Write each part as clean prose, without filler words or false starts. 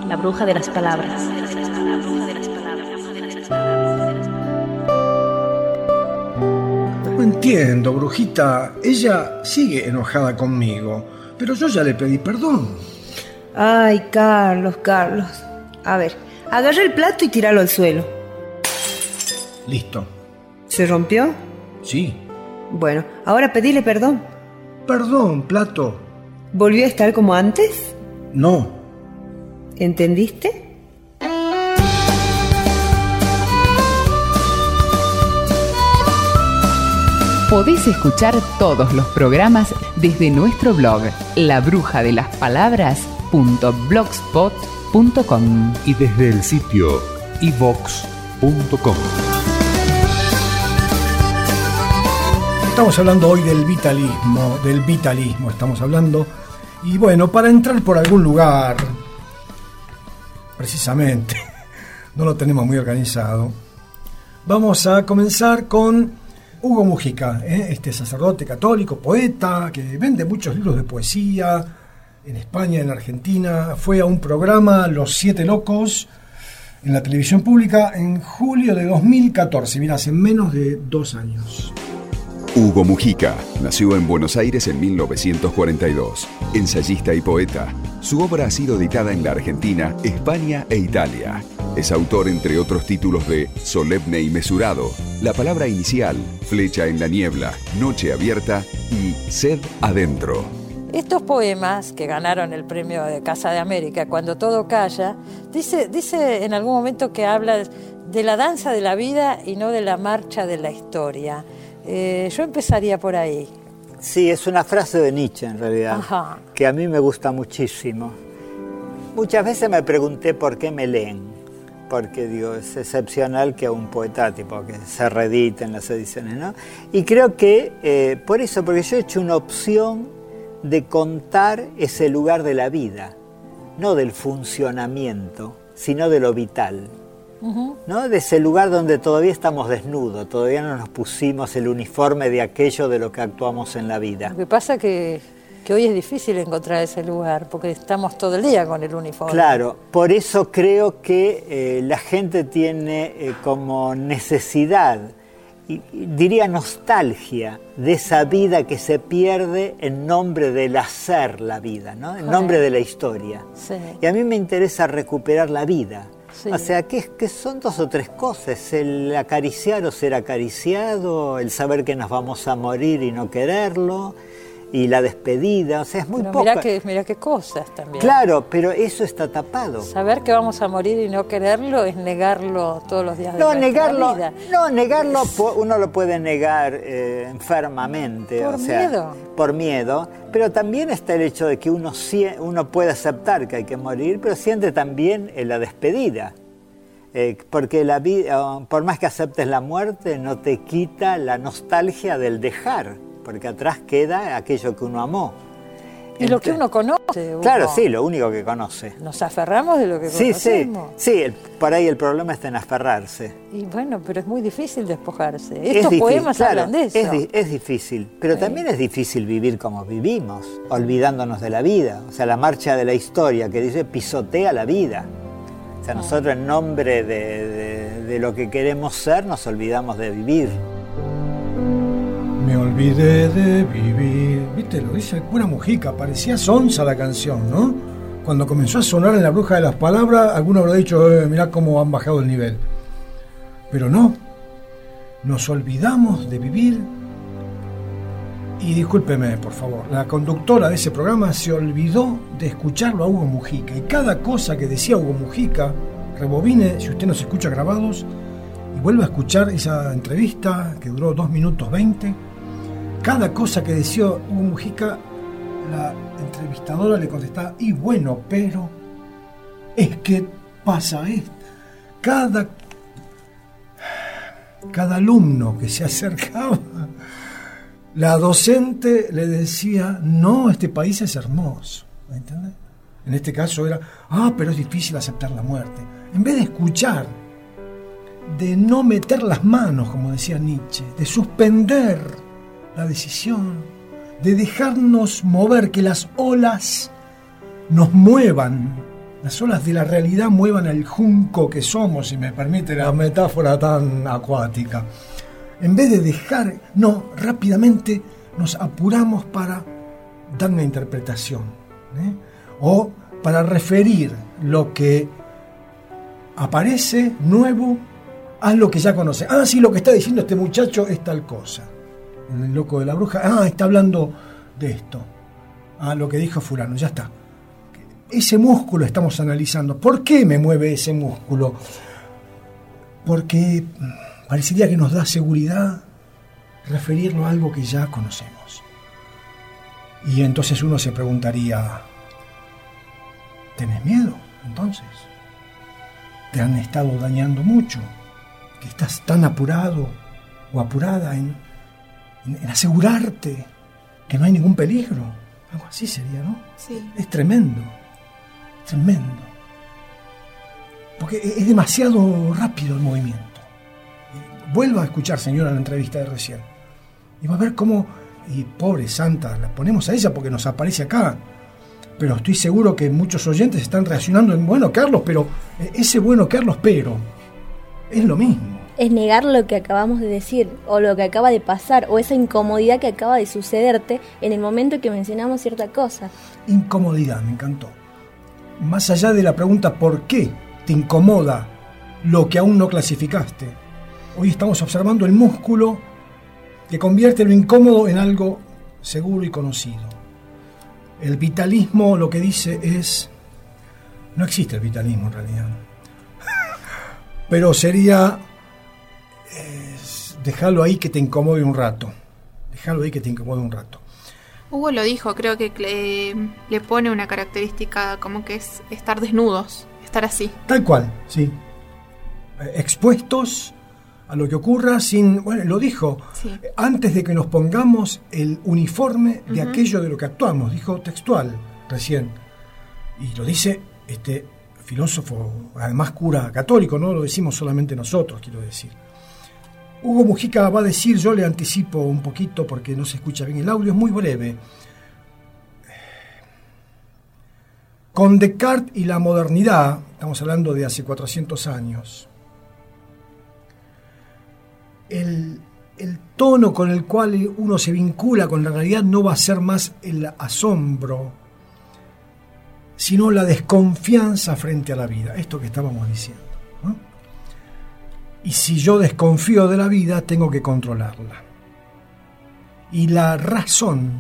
la bruja de las palabras. No entiendo, brujita. Ella sigue enojada conmigo, pero yo ya le pedí perdón. Ay, Carlos. A ver, agarra el plato y tíralo al suelo. Listo. ¿Se rompió? Sí. Bueno, ahora pedile perdón. Perdón, plato. ¿Volvió a estar como antes? No. ¿Entendiste? Podés escuchar todos los programas desde nuestro blog labrujadelaspalabras.blogspot.com y desde el sitio iVox.com. Estamos hablando hoy del vitalismo estamos hablando. Y bueno, para entrar por algún lugar, precisamente, no lo tenemos muy organizado, vamos a comenzar con Hugo Mujica, este sacerdote católico, poeta, que vende muchos libros de poesía en España, en Argentina. Fue a un programa, Los Siete Locos, en la televisión pública en julio de 2014, mira, hace menos de 2 años. Hugo Mujica nació en Buenos Aires en 1942, ensayista y poeta. Su obra ha sido editada en la Argentina, España e Italia. Es autor, entre otros títulos, de Solemne y Mesurado, La Palabra Inicial, Flecha en la Niebla, Noche Abierta y Sed Adentro. Estos poemas que ganaron el premio de Casa de América, Cuando todo calla, dice en algún momento que habla de la danza de la vida y no de la marcha de la historia. Yo empezaría por ahí. Sí, es una frase de Nietzsche en realidad, Ajá. Que a mí me gusta muchísimo. Muchas veces me pregunté por qué me leen, porque digo, es excepcional que a un poeta tipo que se reediten las ediciones, ¿no? Y creo que por eso, porque yo he hecho una opción de contar ese lugar de la vida, no del funcionamiento, sino de lo vital. ¿No? De ese lugar donde todavía estamos desnudos, todavía no nos pusimos el uniforme de aquello de lo que actuamos en la vida. Lo que pasa que hoy es difícil encontrar ese lugar, porque estamos todo el día con el uniforme. Claro, por eso creo que la gente tiene como necesidad, y diría nostalgia, de esa vida que se pierde en nombre del hacer la vida, ¿no? En nombre de la historia. Sí. Y a mí me interesa recuperar la vida. Sí. O sea, que son 2 o 3 cosas, el acariciar o ser acariciado, el saber que nos vamos a morir y no quererlo, y la despedida, o sea, es muy poco. Mirá qué cosas también. Claro, pero eso está tapado. Saber que vamos a morir y no quererlo es negarlo todos los días de nuestra vida. No, negarlo uno lo puede negar enfermamente. Por miedo, pero también está el hecho de que uno puede aceptar que hay que morir, pero siente también la despedida. Porque la vida, por más que aceptes la muerte, no te quita la nostalgia del dejar, porque atrás queda aquello que uno amó. Y lo que uno conoce. Claro, sí, lo único que conoce. Nos aferramos de lo que conocemos. Sí, por ahí el problema está en aferrarse. Y bueno, pero es muy difícil despojarse. Estos poemas hablan de eso. Es difícil, pero también es difícil vivir como vivimos, olvidándonos de la vida. O sea, la marcha de la historia que dice pisotea la vida. O sea, nosotros en nombre de lo que queremos ser nos olvidamos de vivir. Me olvidé de vivir. ¿Viste? Lo dice el cura Mujica. Parecía sonsa la canción, ¿no? Cuando comenzó a sonar en La Bruja de las Palabras, alguno habrá dicho, mirá cómo han bajado el nivel. Pero no. Nos olvidamos de vivir. Y discúlpeme, por favor, la conductora de ese programa se olvidó de escucharlo a Hugo Mujica. Y cada cosa que decía Hugo Mujica, rebobine, si usted nos escucha grabados, y vuelve a escuchar esa entrevista que duró 2 minutos 20. Cada cosa que decía Hugo Mujica, la entrevistadora le contestaba, y bueno, pero es que pasa esto. Cada alumno que se acercaba, la docente le decía, no, este país es hermoso, ¿entiendes? En este caso era, pero es difícil aceptar la muerte. En vez de escuchar, de no meter las manos, como decía Nietzsche, de suspender la decisión, de dejarnos mover, que las olas nos muevan las olas de la realidad muevan el junco que somos, si me permite la metáfora tan acuática. En vez de dejar, no, rápidamente nos apuramos para dar una interpretación, o para referir lo que aparece nuevo a lo que ya conoce. Ah, sí, lo que está diciendo este muchacho es tal cosa. El loco de la bruja, está hablando de esto. Lo que dijo fulano, ya está. Ese músculo estamos analizando. ¿Por qué me mueve ese músculo? Porque parecería que nos da seguridad referirlo a algo que ya conocemos. Y entonces uno se preguntaría, ¿tenés miedo entonces? ¿Te han estado dañando mucho? ¿Que estás tan apurado o apurada en asegurarte que no hay ningún peligro? Algo así sería, ¿no? Sí. Es tremendo. Tremendo. Porque es demasiado rápido el movimiento. Vuelva a escuchar, señora, la entrevista de recién. Y va a ver cómo, y pobre santa, la ponemos a ella porque nos aparece acá. Pero estoy seguro que muchos oyentes están reaccionando en bueno, Carlos, pero ese bueno, Carlos, pero es lo mismo. Es negar lo que acabamos de decir, o lo que acaba de pasar, o esa incomodidad que acaba de sucederte en el momento que mencionamos cierta cosa. Incomodidad, me encantó. Más allá de la pregunta ¿por qué te incomoda lo que aún no clasificaste? Hoy estamos observando el músculo que convierte lo incómodo en algo seguro y conocido. El vitalismo lo que dice es... No existe el vitalismo en realidad. Pero sería... dejarlo ahí que te incomode un rato. Dejarlo ahí que te incomode un rato. Hugo lo dijo, creo que le pone una característica como que es estar desnudos, estar así. Tal cual, sí. Expuestos a lo que ocurra sin... Bueno, lo dijo, sí. Antes de que nos pongamos el uniforme de aquello de lo que actuamos, dijo textual recién. Y lo dice este filósofo, además cura católico, no lo decimos solamente nosotros, quiero decir. Hugo Mujica va a decir, yo le anticipo un poquito porque no se escucha bien el audio, es muy breve. Con Descartes y la modernidad, estamos hablando de hace 400 años, el tono con el cual uno se vincula con la realidad no va a ser más el asombro, sino la desconfianza frente a la vida, esto que estábamos diciendo, ¿no? Y si yo desconfío de la vida, tengo que controlarla. Y la razón,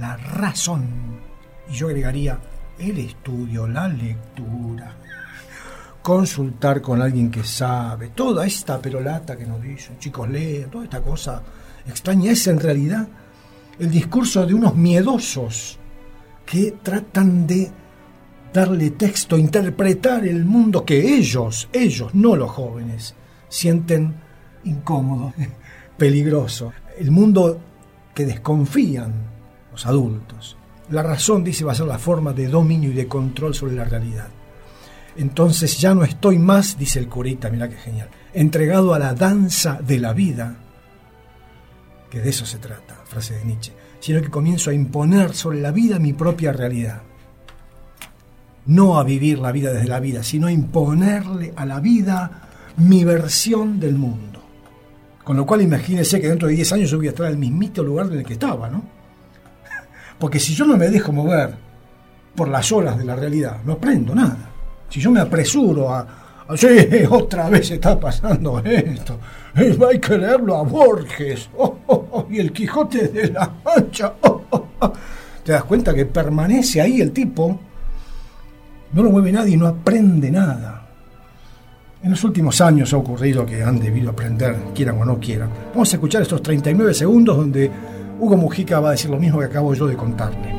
y yo agregaría el estudio, la lectura, consultar con alguien que sabe, toda esta perolata que nos dicen, chicos lean, toda esta cosa extraña, es en realidad el discurso de unos miedosos que tratan de darle texto, interpretar el mundo que ellos, no los jóvenes, sienten incómodo, peligroso. El mundo que desconfían los adultos. La razón, dice, va a ser la forma de dominio y de control sobre la realidad. Entonces ya no estoy más, dice el curita, mirá qué genial, entregado a la danza de la vida, que de eso se trata, frase de Nietzsche, sino que comienzo a imponer sobre la vida mi propia realidad. No a vivir la vida desde la vida, sino a imponerle a la vida mi versión del mundo. Con lo cual imagínense que dentro de 10 años yo voy a estar en el mismito lugar en el que estaba, ¿no? Porque si yo no me dejo mover por las olas de la realidad, no aprendo nada. Si yo me apresuro sí, otra vez está pasando esto, hay que leerlo a Borges, y el Quijote de la Mancha, te das cuenta que permanece ahí el tipo, no lo mueve nadie y no aprende nada. En los últimos años ha ocurrido que han debido aprender, quieran o no quieran. Vamos a escuchar estos 39 segundos donde Hugo Mujica va a decir lo mismo que acabo yo de contarle.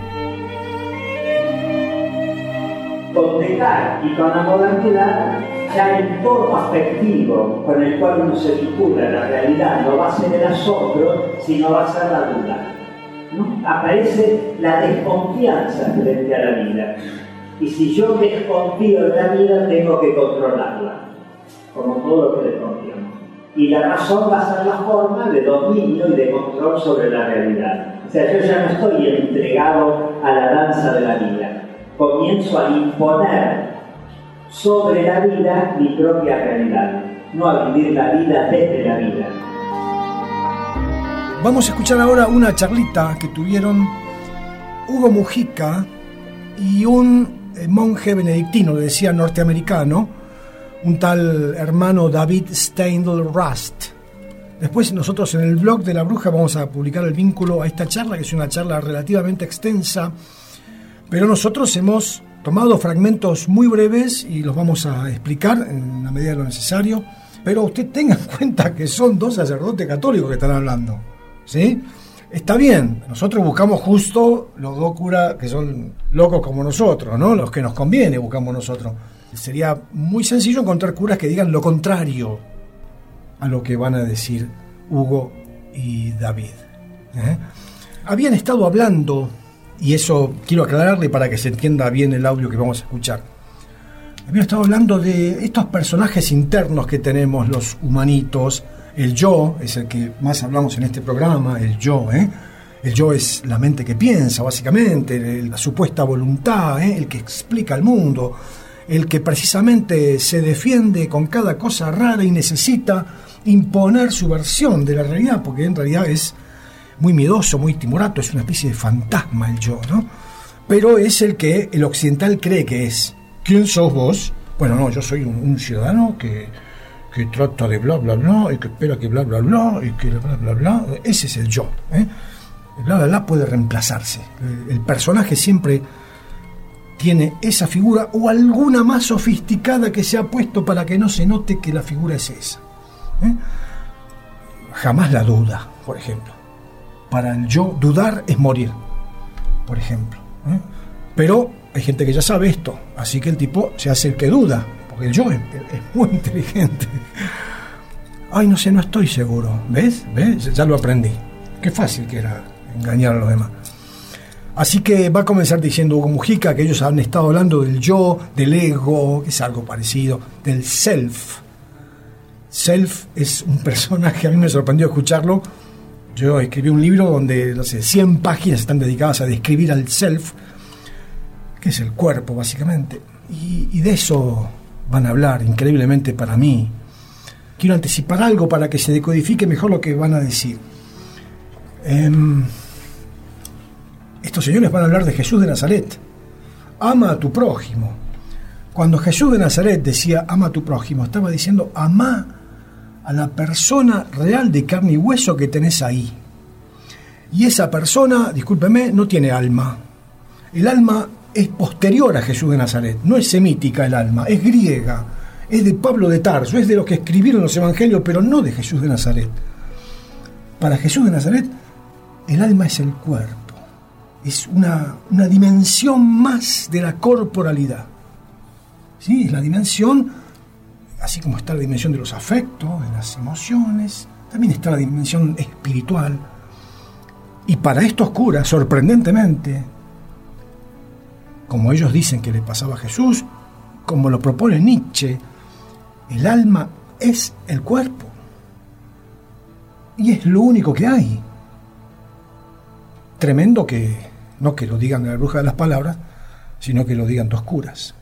Con Descartes y con la modernidad, ya el tono afectivo con el cual uno se vincula a la realidad no va a ser el asombro, sino va a ser la duda, ¿no? Aparece la desconfianza frente a la vida. Y si yo desconfío de la vida, tengo que controlarla, como todo lo que desconfiamos. Y la razón va a ser la forma de dominio y de control sobre la realidad. O sea, yo ya no estoy entregado a la danza de la vida. Comienzo a imponer sobre la vida mi propia realidad, no a vivir la vida desde la vida. Vamos a escuchar ahora una charlita que tuvieron Hugo Mujica y un monje benedictino, le decía norteamericano, un tal hermano David Steindl-Rast. Después nosotros en el blog de La Bruja vamos a publicar el vínculo a esta charla, que es una charla relativamente extensa, pero nosotros hemos tomado fragmentos muy breves y los vamos a explicar en la medida de lo necesario, pero usted tenga en cuenta que son dos sacerdotes católicos que están hablando, ¿sí? Está bien, nosotros buscamos justo los dos curas que son locos como nosotros, ¿no? Los que nos conviene buscamos nosotros. Sería muy sencillo encontrar curas que digan lo contrario a lo que van a decir Hugo y David. Habían estado hablando, y eso quiero aclararle para que se entienda bien el audio que vamos a escuchar. Habían estado hablando de estos personajes internos que tenemos los humanitos. El yo es el que más hablamos en este programa, el yo. El yo es la mente que piensa, básicamente, la supuesta voluntad, el que explica el mundo, el que precisamente se defiende con cada cosa rara y necesita imponer su versión de la realidad, porque en realidad es muy miedoso, muy timorato, es una especie de fantasma el yo, ¿no? Pero es el que el occidental cree que es. ¿Quién sos vos? Bueno, no, yo soy un ciudadano que trata de bla, bla, bla, y que espera que bla, bla, bla, y que bla, bla, bla. Ese es el yo. El bla, bla, bla puede reemplazarse. El personaje siempre tiene esa figura o alguna más sofisticada que se ha puesto para que no se note que la figura es esa. Jamás la duda, por ejemplo. Para el yo, dudar es morir, por ejemplo. Pero hay gente que ya sabe esto, así que el tipo se hace el que duda, porque el yo es muy inteligente. Ay, no sé, no estoy seguro. ¿Ves? Ya lo aprendí. Qué fácil que era engañar a los demás. Así que va a comenzar diciendo Hugo Mujica que ellos han estado hablando del yo, del ego, que es algo parecido, del self. Self es un personaje, a mí me sorprendió escucharlo. Yo escribí un libro donde, no sé, 100 páginas están dedicadas a describir al self, que es el cuerpo, básicamente. Y de eso van a hablar, increíblemente para mí. Quiero anticipar algo para que se decodifique mejor lo que van a decir. Estos señores van a hablar de Jesús de Nazaret. Ama a tu prójimo. Cuando Jesús de Nazaret decía ama a tu prójimo, estaba diciendo ama a la persona real de carne y hueso que tenés ahí. Y esa persona, discúlpeme, no tiene alma. El alma es posterior a Jesús de Nazaret. No es semítica el alma, es griega. Es de Pablo de Tarso, es de los que escribieron los evangelios, pero no de Jesús de Nazaret. Para Jesús de Nazaret, el alma es el cuerpo. Es una dimensión más de la corporalidad. ¿Sí? Es la dimensión, así como está la dimensión de los afectos, de las emociones, también está la dimensión espiritual. Y para estos curas, sorprendentemente, como ellos dicen que le pasaba a Jesús, como lo propone Nietzsche, el alma es el cuerpo. Y es lo único que hay. Tremendo que no que lo digan la bruja de las palabras, sino que lo digan dos curas.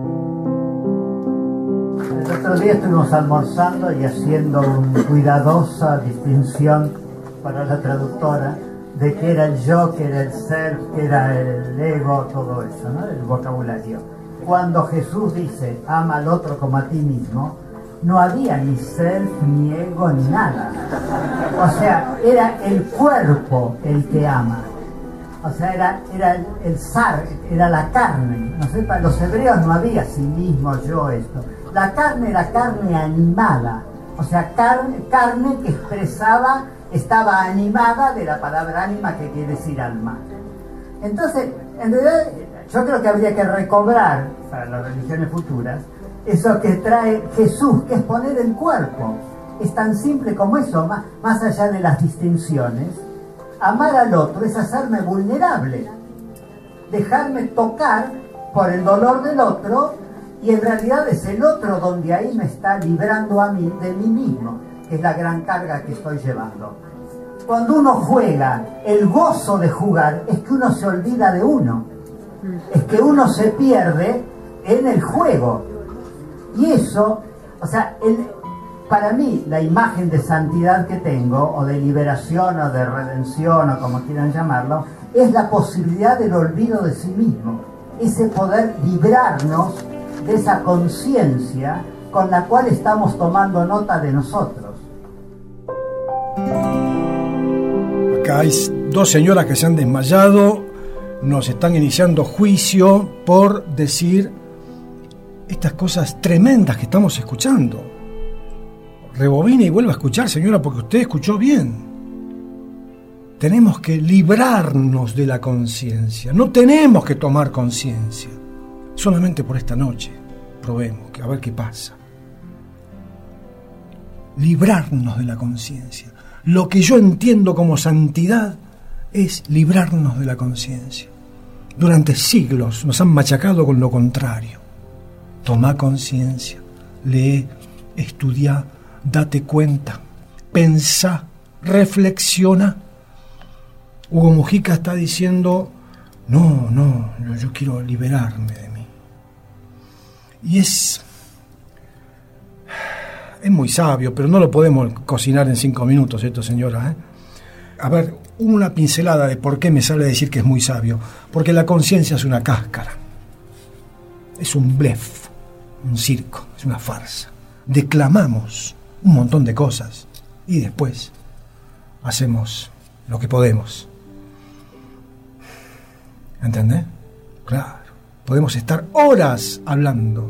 El otro día estuvimos almorzando y haciendo una cuidadosa distinción para la traductora de qué era el yo, qué era el ser, qué era el ego, todo eso, ¿no? El vocabulario. Cuando Jesús dice ama al otro como a ti mismo, no había ni self, ni ego, ni nada. O sea, era el cuerpo el que ama. O sea, era el zar, era la carne. No sé, para los hebreos no había sí mismo, yo, esto. La carne era carne animada. O sea, carne que expresaba, estaba animada de la palabra ánima, que quiere decir alma. Entonces, en realidad, yo creo que habría que recobrar, para las religiones futuras, eso que trae Jesús, que es poner el cuerpo. Es tan simple como eso, más allá de las distinciones. Amar al otro es hacerme vulnerable, dejarme tocar por el dolor del otro, y en realidad es el otro donde ahí me está librando a mí de mí mismo, que es la gran carga que estoy llevando. Cuando uno juega, el gozo de jugar es que uno se olvida de uno, es que uno se pierde en el juego. Y eso, o sea, para mí la imagen de santidad que tengo, o de liberación, o de redención, o como quieran llamarlo, es la posibilidad del olvido de sí mismo, ese poder librarnos de esa conciencia con la cual estamos tomando nota de nosotros. Acá hay dos señoras que se han desmayado, nos están iniciando juicio por decir estas cosas tremendas que estamos escuchando. Rebobine y vuelva a escuchar, señora, porque usted escuchó bien. Tenemos que librarnos de la conciencia. No tenemos que tomar conciencia. Solamente por esta noche. Probemos, a ver qué pasa. Librarnos de la conciencia. Lo que yo entiendo como santidad es librarnos de la conciencia. Durante siglos nos han machacado con lo contrario. Toma conciencia, lee, estudia, date cuenta, pensá, reflexiona. Hugo Mujica está diciendo, no, yo quiero liberarme de mí. Y es muy sabio, pero no lo podemos cocinar en 5 minutos esto, señora. A ver, una pincelada de por qué me sale a decir que es muy sabio. Porque la conciencia es una cáscara. Es un blef, un circo, es una farsa. Declamamos un montón de cosas y después hacemos lo que podemos. ¿Entendés? Claro. Podemos estar horas hablando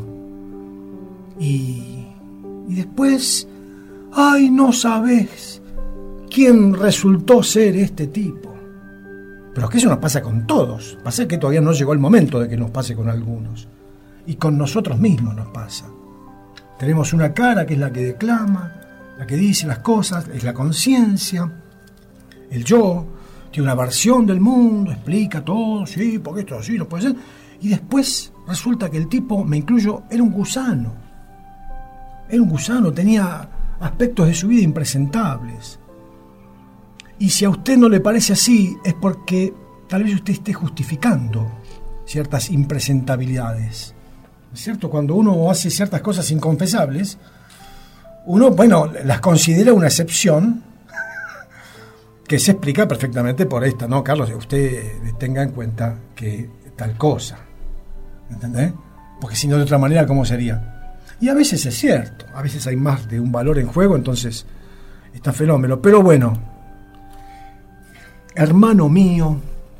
y después, ay, no sabés quién resultó ser este tipo. Pero es que eso nos pasa con todos. Pasa que todavía no llegó el momento de que nos pase con algunos. Y con nosotros mismos nos pasa. Tenemos una cara que es la que declama, la que dice las cosas, es la conciencia. El yo tiene una versión del mundo, explica todo, sí, porque esto así no puede ser. Y después resulta que el tipo, me incluyo, era un gusano. Era un gusano, tenía aspectos de su vida impresentables. Y si a usted no le parece así, es porque tal vez usted esté justificando ciertas impresentabilidades. ¿Es cierto? Cuando uno hace ciertas cosas inconfesables, uno, bueno, las considera una excepción que se explica perfectamente por esta, ¿no, Carlos? Usted tenga en cuenta que tal cosa, ¿entendés? Porque si no, de otra manera, ¿cómo sería? Y a veces es cierto, a veces hay más de un valor en juego, entonces está fenómeno. Pero bueno, hermano mío,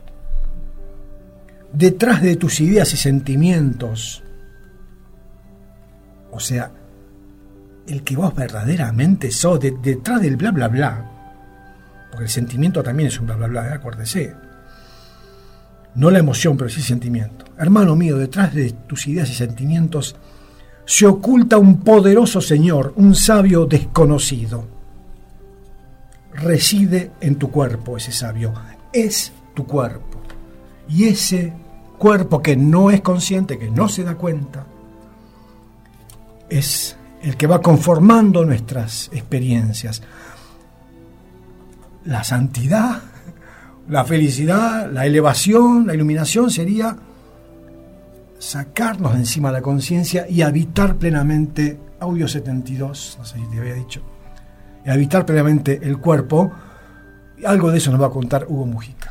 detrás de tus ideas y sentimientos, o sea, el que vos verdaderamente sos, detrás del bla bla bla, porque el sentimiento también es un bla bla bla, acuérdese. No la emoción, pero sí el sentimiento. Hermano mío, detrás de tus ideas y sentimientos se oculta un poderoso señor, un sabio desconocido. Reside en tu cuerpo ese sabio, es tu cuerpo. Y ese cuerpo que no es consciente, que no se da cuenta, es el que va conformando nuestras experiencias. La santidad, la felicidad, la elevación, la iluminación sería sacarnos de encima la conciencia y habitar plenamente, audio 72, no sé si te había dicho, y habitar plenamente el cuerpo. Algo de eso nos va a contar Hugo Mujica.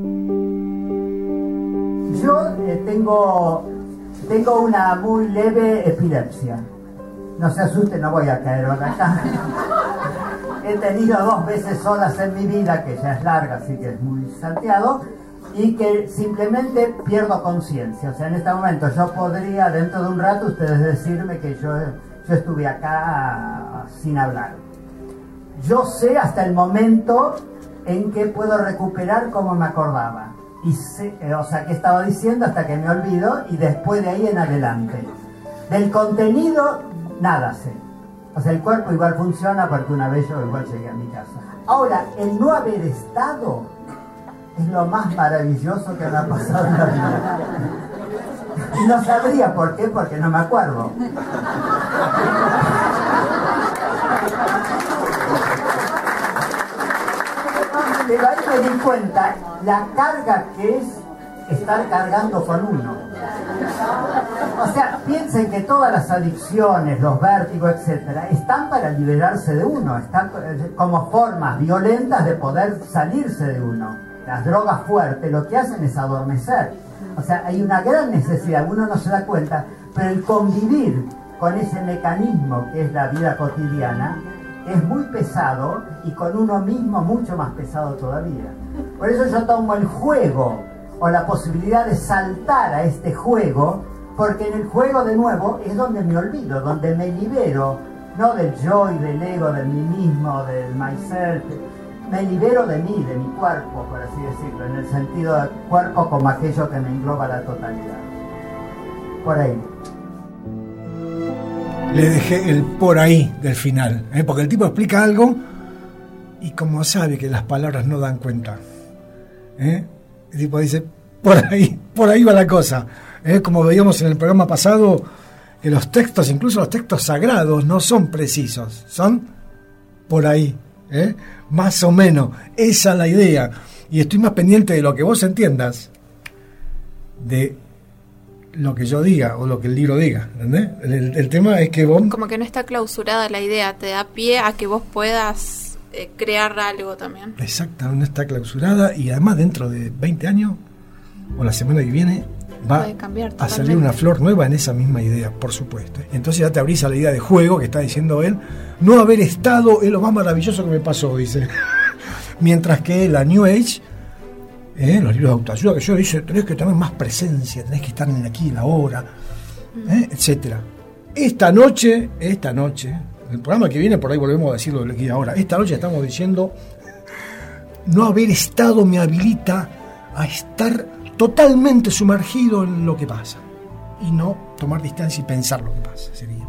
Yo tengo una muy leve epilepsia. No se asuste, no voy a caer acá. He tenido 2 veces solas en mi vida, que ya es larga, así que es muy salteado, y que simplemente pierdo conciencia. O sea, en este momento yo podría, dentro de un rato, ustedes decirme que yo estuve acá sin hablar. Yo sé hasta el momento en que puedo recuperar como me acordaba. Y sé, o sea, qué estaba diciendo hasta que me olvido, y después de ahí en adelante. Del contenido, nada sé. O sea, el cuerpo igual funciona porque una vez yo igual llegué a mi casa. Ahora, el no haber estado es lo más maravilloso que me ha pasado en la vida. Y no sabría por qué, porque no me acuerdo. Pero ahí me di cuenta la carga que es estar cargando con uno. O sea, piensen que todas las adicciones, los vértigos, etcétera, están para liberarse de uno, están como formas violentas de poder salirse de uno. Las drogas fuertes lo que hacen es adormecer. O sea, hay una gran necesidad, uno no se da cuenta, pero el convivir con ese mecanismo que es la vida cotidiana es muy pesado y con uno mismo mucho más pesado todavía. Por eso yo tomo el juego o la posibilidad de saltar a este juego, porque en el juego de nuevo es donde me olvido, donde me libero, no del yo y del ego, del mí mismo, del myself, me libero de mí, de mi cuerpo, por así decirlo, en el sentido de cuerpo como aquello que me engloba la totalidad. Por ahí. Le dejé el por ahí del final, porque el tipo explica algo y como sabe que las palabras no dan cuenta, el tipo dice, por ahí va la cosa. Como veíamos en el programa pasado, que los textos, incluso los textos sagrados, no son precisos, son por ahí, más o menos. Esa es la idea. Y estoy más pendiente de lo que vos entiendas, de lo que yo diga o lo que el libro diga, ¿entendés? El tema es que vos... Como que no está clausurada la idea, te da pie a que vos puedas crear algo también. Exacto, no está clausurada y además dentro de 20 años o la semana que viene va a salir una flor nueva en esa misma idea, por supuesto. Entonces ya te abrís a la idea de juego que está diciendo él. No haber estado es lo más maravilloso que me pasó, dice. Mientras que la New Age, los libros de autoayuda que yo dice, tenés que tener más presencia, tenés que estar en el aquí y la ahora, etcétera. Esta noche, el programa que viene, por ahí volvemos a decirlo de aquí y ahora. Esta noche estamos diciendo, no haber estado me habilita a estar totalmente sumergido en lo que pasa y no tomar distancia y pensar lo que pasa. Sería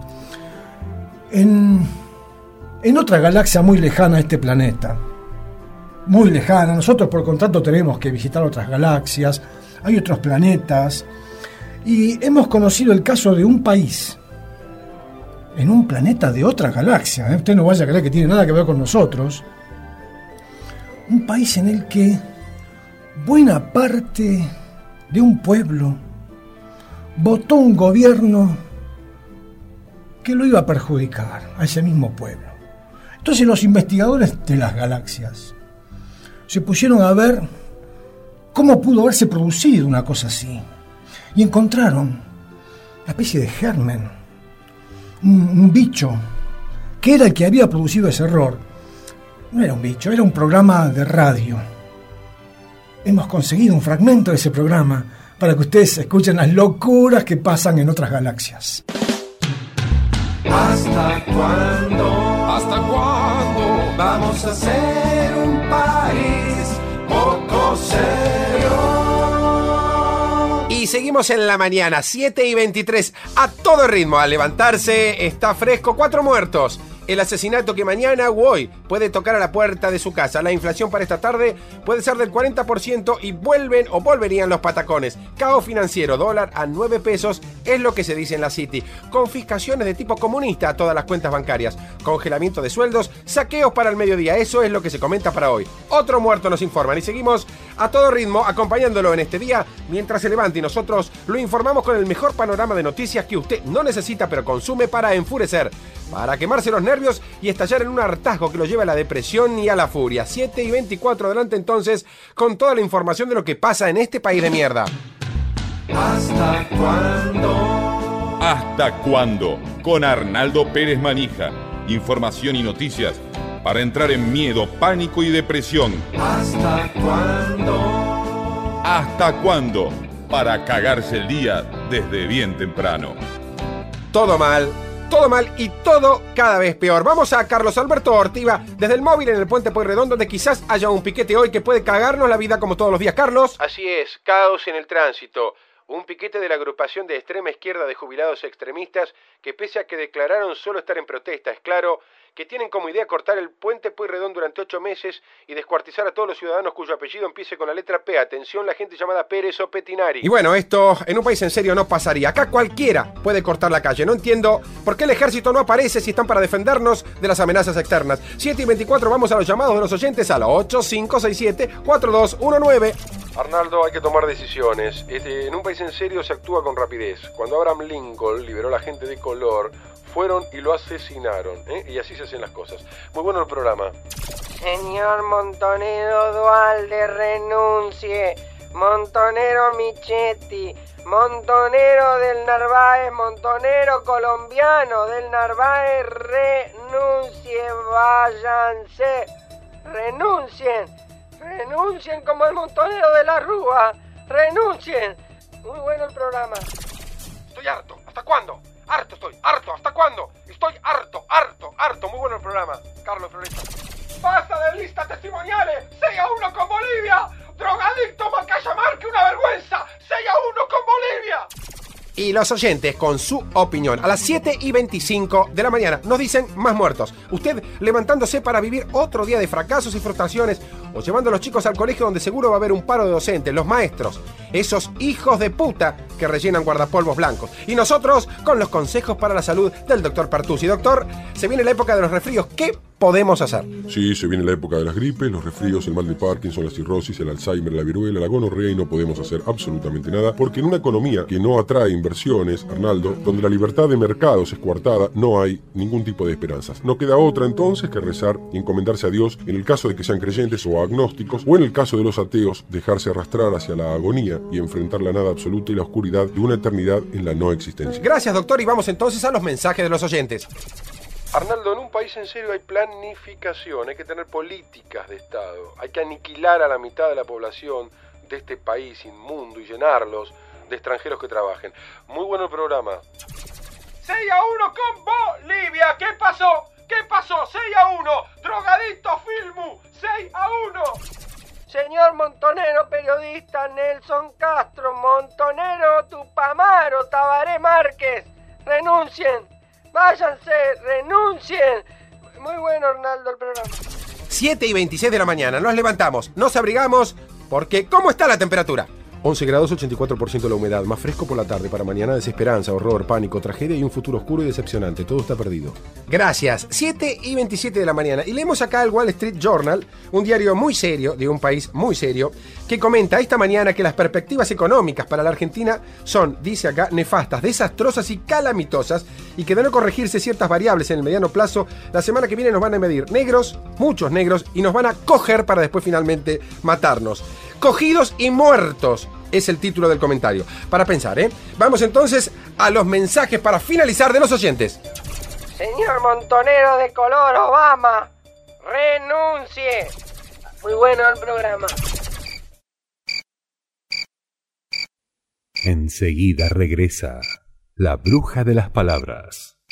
en otra galaxia muy lejana a este planeta, muy lejana, nosotros por contrato tenemos que visitar otras galaxias, hay otros planetas y hemos conocido el caso de un país en un planeta de otra galaxia, usted no vaya a creer que tiene nada que ver con nosotros, un país en el que buena parte de un pueblo votó un gobierno que lo iba a perjudicar a ese mismo pueblo. Entonces los investigadores de las galaxias se pusieron a ver cómo pudo haberse producido una cosa así y encontraron una especie de germen, un bicho que era el que había producido ese error. No era un bicho, era un programa de radio. Hemos conseguido un fragmento de ese programa para que ustedes escuchen las locuras que pasan en otras galaxias. ¿Hasta cuándo? ¿Hasta cuándo vamos a ser un país poco serio? Y seguimos en la mañana, 7:23, a todo ritmo. Al levantarse, está fresco, 4 muertos. El asesinato que mañana u hoy puede tocar a la puerta de su casa. La inflación para esta tarde puede ser del 40% y volverían los patacones. Caos financiero, dólar a 9 pesos, es lo que se dice en la City. Confiscaciones de tipo comunista a todas las cuentas bancarias. Congelamiento de sueldos, saqueos para el mediodía. Eso es lo que se comenta para hoy. Otro muerto nos informan y seguimos a todo ritmo acompañándolo en este día mientras se levanta y nosotros lo informamos con el mejor panorama de noticias que usted no necesita pero consume para enfurecer, para quemarse los nervios y estallar en un hartazgo que lo lleva a la depresión y a la furia. 7:24, adelante entonces con toda la información de lo que pasa en este país de mierda. ¿Hasta cuándo? ¿Hasta cuándo? Con Arnaldo Pérez Manija. Información y noticias para entrar en miedo, pánico y depresión. ¿Hasta cuándo? ¿Hasta cuándo? Para cagarse el día desde bien temprano. Todo mal y todo cada vez peor. Vamos a Carlos Alberto Ortiva desde el móvil en el puente Pueyrredón, donde quizás haya un piquete hoy que puede cagarnos la vida como todos los días. Carlos. Así es, caos en el tránsito. Un piquete de la agrupación de extrema izquierda de jubilados extremistas que pese a que declararon solo estar en protesta, es claro que tienen como idea cortar el puente Pueyrredón durante 8 meses y descuartizar a todos los ciudadanos cuyo apellido empiece con la letra P. Atención, la gente llamada Pérez o Petinari. Y bueno, esto en un país en serio no pasaría. Acá cualquiera puede cortar la calle. No entiendo por qué el ejército no aparece si están para defendernos de las amenazas externas. 7:24, vamos a los llamados de los oyentes al 8567-4219. Arnaldo, hay que tomar decisiones. En un país en serio se actúa con rapidez. Cuando Abraham Lincoln liberó a la gente de color, fueron y lo asesinaron, y así se hacen las cosas. Muy bueno el programa. Señor Montonero Dualde, renuncie. Montonero Michetti, Montonero del Narváez, Montonero colombiano del Narváez, renuncie, váyanse, renuncien como el Montonero de la Rúa, renuncien. Muy bueno el programa. Estoy harto. ¿Hasta cuándo? Harto estoy. Harto. ¿Hasta cuándo? Estoy harto. Muy bueno el programa. Carlos Floresta. ¡Basta de listas testimoniales! ¡6-1 con Bolivia! ¡Drogadicto Macaya Marque, una vergüenza! ¡6-1 con Bolivia! Y los oyentes, con su opinión, a las 7:25 de la mañana, nos dicen más muertos. Usted levantándose para vivir otro día de fracasos y frustraciones, o llevando a los chicos al colegio donde seguro va a haber un paro de docentes, los maestros, esos hijos de puta que rellenan guardapolvos blancos. Y nosotros, con los consejos para la salud del doctor Pertusi. Doctor, se viene la época de los resfríos. ¿Qué podemos hacer? Sí, se viene la época de las gripes, los resfríos, el mal de Parkinson, la cirrosis, el Alzheimer, la viruela, la gonorrea, y no podemos hacer absolutamente nada, porque en una economía que no atrae inversiones, Arnaldo, donde la libertad de mercados es coartada, no hay ningún tipo de esperanzas. No queda otra entonces que rezar y encomendarse a Dios en el caso de que sean creyentes o agnósticos, o en el caso de los ateos, dejarse arrastrar hacia la agonía y enfrentar la nada absoluta y la oscuridad de una eternidad en la no existencia. Gracias, doctor, y vamos entonces a los mensajes de los oyentes. Arnaldo, en un país en serio hay planificación, hay que tener políticas de Estado, hay que aniquilar a la mitad de la población de este país inmundo y llenarlos de extranjeros que trabajen. Muy bueno el programa. 6-1 con Bolivia. ¿Qué pasó? 6-1. Drogadicto Filmu. 6-1. Señor Montonero periodista Nelson Castro, Montonero Tupamaro, Tabaré Márquez, renuncien. Váyanse, renuncien. Muy bueno, Arnaldo, el programa. 7:26 de la mañana, nos levantamos, nos abrigamos, porque ¿cómo está la temperatura? 11 grados, 84% la humedad, más fresco por la tarde. Para mañana desesperanza, horror, pánico, tragedia y un futuro oscuro y decepcionante. Todo está perdido. Gracias. 7:27 de la mañana. Y leemos acá el Wall Street Journal, un diario muy serio, de un país muy serio, que comenta esta mañana que las perspectivas económicas para la Argentina son, dice acá, nefastas, desastrosas y calamitosas, y que de no corregirse ciertas variables en el mediano plazo, la semana que viene nos van a medir negros, muchos negros, y nos van a coger para después finalmente matarnos. Cogidos y muertos es el título del comentario. Para pensar, ¿eh? Vamos entonces a los mensajes para finalizar de los oyentes. Señor Montonero de color, Obama, renuncie. Muy bueno el programa. Enseguida regresa la bruja de las palabras.